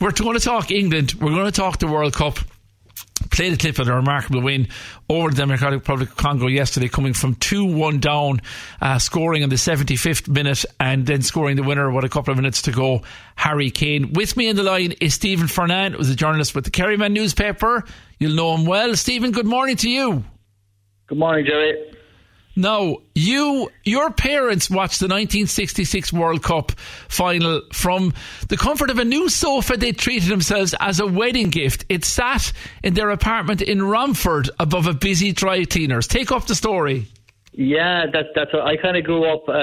we're going to talk England. We're going to talk the World Cup. Played a clip of a remarkable win over the Democratic Republic of Congo yesterday, coming from 2-1 down, scoring in the 75th minute and then scoring the winner with a couple of minutes to go, Harry Kane. With me on the line is Stephen Fernan, who's a journalist with the Kerryman newspaper. You'll know him well. Stephen, good morning to you. Good morning, Jerry. Now, your parents watched the 1966 World Cup final from the comfort of a new sofa they treated themselves as a wedding gift. It sat in their apartment in Romford above a busy dry cleaners. Take up the story. Yeah, that's. I kind of grew up,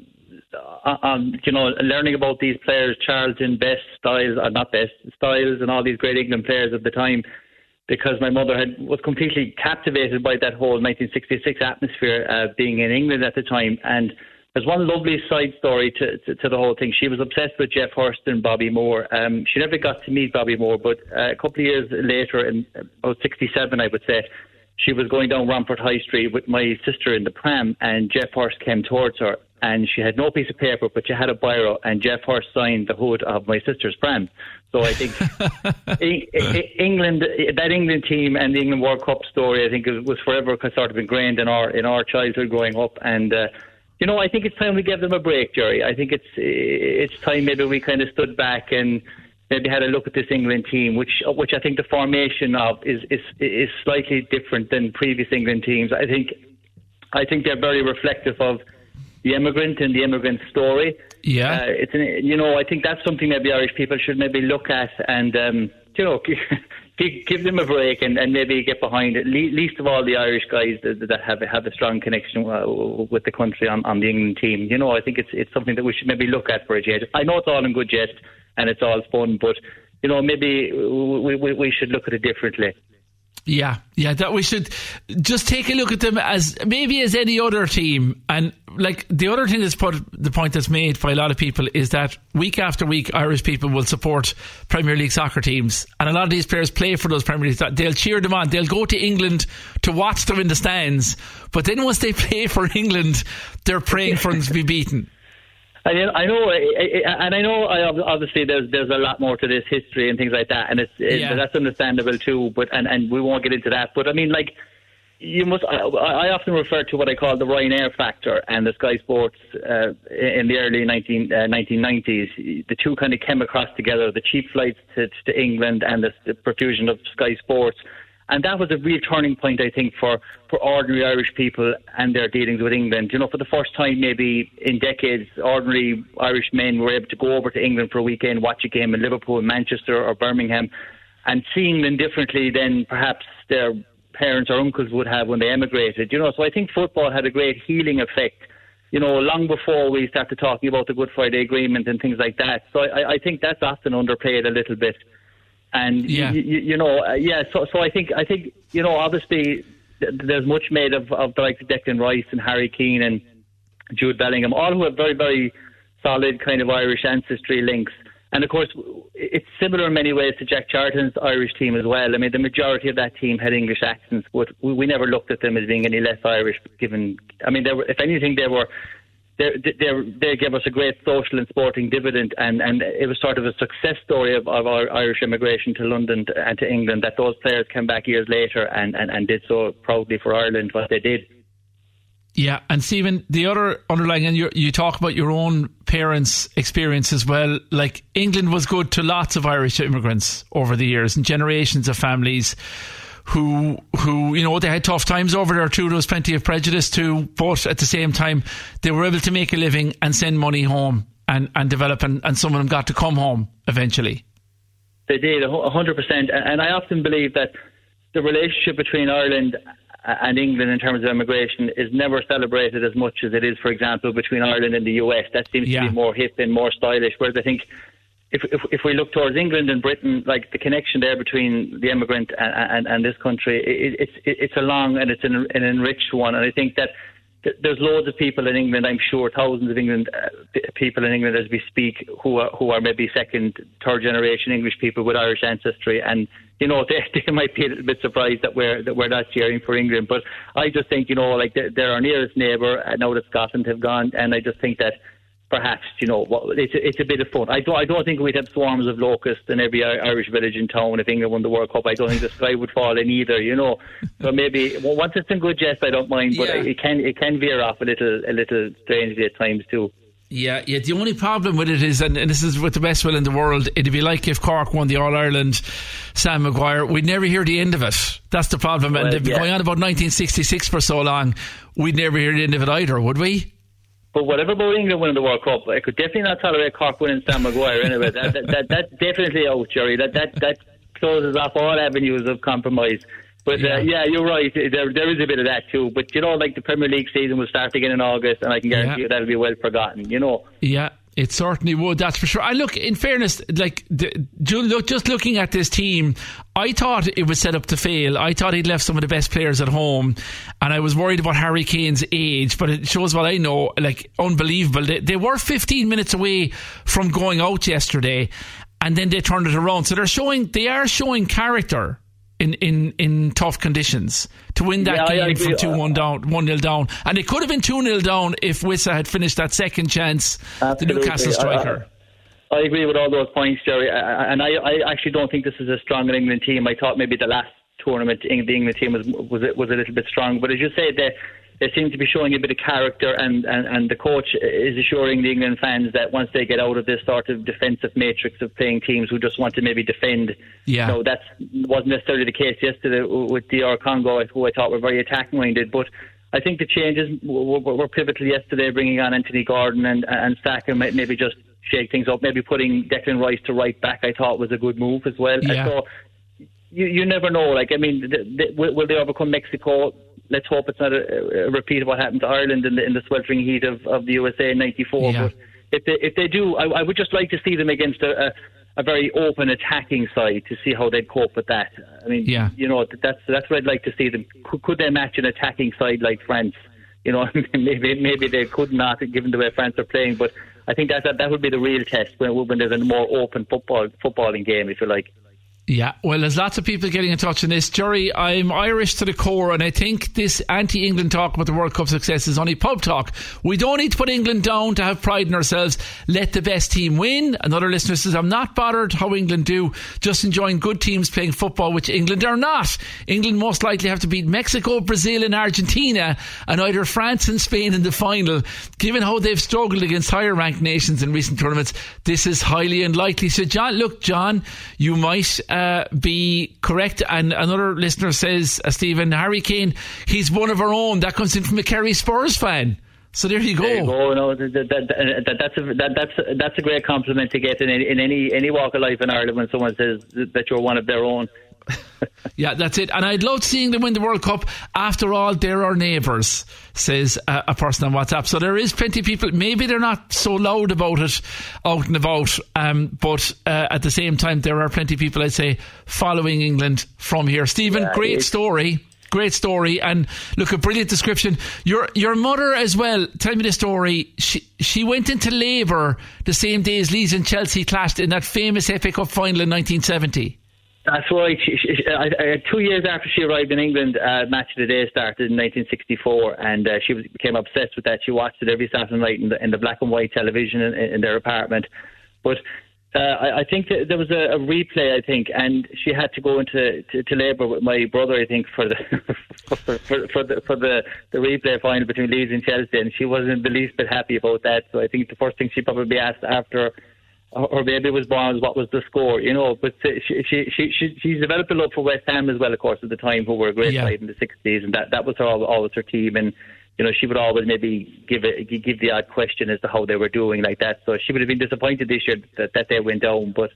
learning about these players, Charlton, Best, Styles, not Best, Styles, and all these great England players of the time, because my mother was completely captivated by that whole 1966 atmosphere, being in England at the time. And there's one lovely side story to the whole thing. She was obsessed with Geoff Hurst and Bobby Moore. She never got to meet Bobby Moore, but a couple of years later, in about 67, I would say, she was going down Romford High Street with my sister in the pram, and Geoff Hurst came towards her, and she had no piece of paper, but she had a biro, and Geoff Hurst signed the hood of my sister's pram. So I think England, that England team and the England World Cup story, I think was forever sort of ingrained in our childhood growing up. And I think it's time we give them a break, Jerry. I think it's time maybe we kind of stood back and maybe had a look at this England team, which I think the formation of is slightly different than previous England teams. I think they're very reflective of the immigrant and the immigrant story. Yeah, I think that's something that the Irish people should maybe look at and give them a break and maybe get behind it. Least of all the Irish guys that have a strong connection with the country on the England team. I think it's something that we should maybe look at for a change. I know it's all in good jest and it's all fun, but maybe we should look at it differently. Yeah, that we should just take a look at them as maybe as any other team. And like the other thing the point that's made by a lot of people is that week after week Irish people will support Premier League soccer teams, and a lot of these players play for those Premier League. They'll cheer them on, they'll go to England to watch them in the stands, but then once they play for England, they're praying for them to be beaten. I know. Obviously, there's a lot more to this history and things like that, and that's understandable too. But and we won't get into that. But I mean, like, you must. I often refer to what I call the Ryanair factor and the Sky Sports in the early 1990s. The two kind of came across together: the cheap flights to England and the profusion of Sky Sports. And that was a real turning point, I think, for ordinary Irish people and their dealings with England. For the first time maybe in decades, ordinary Irish men were able to go over to England for a weekend, watch a game in Liverpool, Manchester or Birmingham, and seeing them differently than perhaps their parents or uncles would have when they emigrated. So I think football had a great healing effect, long before we started talking about the Good Friday Agreement and things like that. So I think that's often underplayed a little bit. And so I think obviously there's much made of the likes of Declan Rice and Harry Keane and Jude Bellingham, all who have very, very solid kind of Irish ancestry links. And of course, it's similar in many ways to Jack Charlton's Irish team as well. I mean, the majority of that team had English accents, but we never looked at them as being any less Irish. If anything, they gave us a great social and sporting dividend, and it was sort of a success story of our Irish immigration to London and to England, that those players came back years later and did so proudly for Ireland, what they did. Yeah, and Stephen, the other underlying, and you talk about your own parents' experience as well, like England was good to lots of Irish immigrants over the years and generations of families who they had tough times over there too. There was plenty of prejudice too, but at the same time they were able to make a living and send money home and develop, and some of them got to come home eventually. They did, 100%. And I often believe that the relationship between Ireland and England in terms of immigration is never celebrated as much as it is, for example, between Ireland and the US. That seems to be more hip and more stylish, whereas I think if we look towards England and Britain, like the connection there between the immigrant and this country, it's a long and it's an enriched one. And I think that there's loads of people in England, I'm sure, thousands of people in England as we speak, who are maybe second, third generation English people with Irish ancestry, and they might be a little bit surprised that we're not cheering for England. But I just think they're our nearest neighbour now that Scotland have gone, and I just think that perhaps, it's a bit of fun. I don't think we'd have swarms of locusts in every Irish village and town if England won the World Cup. I don't think the sky would fall in either, So maybe once it's in good jest, I don't mind, but it can veer off a little strangely at times too. Yeah. The only problem with it is, and this is with the best will in the world, it'd be like if Cork won the All-Ireland Sam Maguire. We'd never hear the end of it. That's the problem. And they've been going on about 1966 for so long, we'd never hear the end of it either, would we? But whatever about England winning the World Cup, I could definitely not tolerate Cork winning Sam Maguire anyway. That's definitely out, Jerry. That closes off all avenues of compromise. But you're right. There is a bit of that too. But like the Premier League season will start again in August, and I can guarantee you that'll be well forgotten. Yeah. It certainly would, that's for sure. And look, in fairness, just looking at this team, I thought it was set up to fail. I thought he'd left some of the best players at home, and I was worried about Harry Kane's age, but it shows what I know, unbelievable. They were 15 minutes away from going out yesterday, and then they turned it around. So they are showing character in tough conditions to win that game from 2-1 down, 1-0 down. And it could have been 2-0 down if Wissa had finished that second chance, Absolutely. The Newcastle striker. I agree with all those points, Jerry. And I actually don't think this is a strong England team. I thought maybe the last tournament the England team was a little bit strong. But as you say, they seem to be showing a bit of character, and the coach is assuring the England fans that once they get out of this sort of defensive matrix of playing teams who just want to maybe defend, that wasn't necessarily the case yesterday with DR Congo, who I thought were very attack minded. But I think the changes were pivotal yesterday, bringing on Anthony Gordon and Saka, maybe just shake things up. Maybe putting Declan Rice to right back, I thought was a good move as well. Yeah. So you never know. Will they overcome Mexico? Let's hope it's not a repeat of what happened to Ireland in the sweltering heat of the USA in '94. Yeah. But if they do, I would just like to see them against a very open attacking side to see how they'd cope with that. I mean, that's what I'd like to see them. Could they match an attacking side like France? Maybe they could not, given the way France are playing. But I think that would be the real test when there's a more open footballing game, if you like. Yeah, well, there's lots of people getting in touch on this. Jerry, I'm Irish to the core, and I think this anti-England talk about the World Cup success is only pub talk. We don't need to put England down to have pride in ourselves. Let the best team win. Another listener says, I'm not bothered how England do, just enjoying good teams playing football, which England are not. England most likely have to beat Mexico, Brazil and Argentina, and either France and Spain in the final. Given how they've struggled against higher ranked nations in recent tournaments, this is highly unlikely. So John, you might be correct. And another listener says, Stephen, Harry Kane, he's one of our own. That comes in from a Kerry Spurs fan. So there you go. There you go. No, that's a great compliment to get in any walk of life in Ireland when someone says that you're one of their own. Yeah, that's it. And I'd love to see them win the World Cup. After all, they're our neighbours, says a person on WhatsApp. So there is plenty of people, maybe they're not so loud about it out and about, but at the same time there are plenty of people, I'd say, following England from here. Stephen, great story, and look, a brilliant description. Your mother as well, tell me the story. She went into labour the same day as Leeds and Chelsea clashed in that famous FA Cup final in 1970. That's right. 2 years after she arrived in England, Match of the Day started in 1964, and she became obsessed with that. She watched it every Saturday night in the black and white television in their apartment. But I think that there was a replay, I think, and she had to go into labour with my brother, I think, for the the replay final between Leeds and Chelsea, and she wasn't the least bit happy about that. So I think the first thing she probably asked after her baby was born was what was the score, But she's developed a love for West Ham as well, of course, at the time, who were a great side in the 60s, and that was always her team. And she would always maybe give the odd question as to how they were doing like that. So she would have been disappointed this year that they went down, but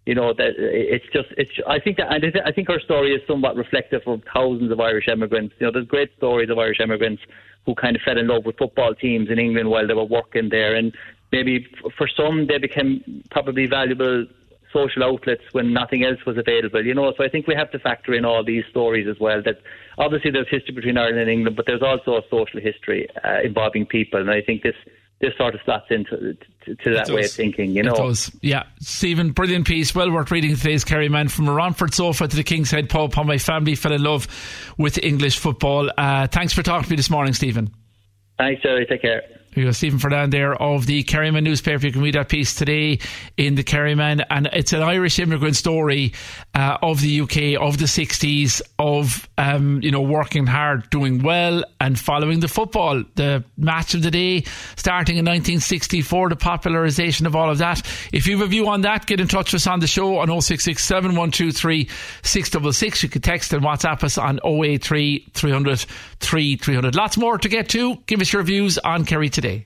I think her story is somewhat reflective of thousands of Irish immigrants. There's great stories of Irish immigrants who kind of fell in love with football teams in England while they were working there, and maybe for some they became probably valuable social outlets when nothing else was available, So I think we have to factor in all these stories as well. That obviously there's history between Ireland and England, but there's also a social history involving people, and I think this sort of slots into that way of thinking, It does. Yeah. Stephen, brilliant piece. Well worth reading today's Kerry Man. From a Romford sofa to the King's Head pub, how my family fell in love with English football. Thanks for talking to me this morning, Stephen. Thanks, Jerry. Take care. You go, Stephen Fernand there of the Kerryman newspaper. You can read that piece today in the Kerryman, and it's an Irish immigrant story of the UK, of the 60s, of working hard, doing well, and following the football. The match of the day starting in 1964, the popularisation of all of that. If you have a view on that, get in touch with us on the show on 0667 123 666. You can text and WhatsApp us on 083 300 3300. Lots more to get to. Give us your views on Kerry Today.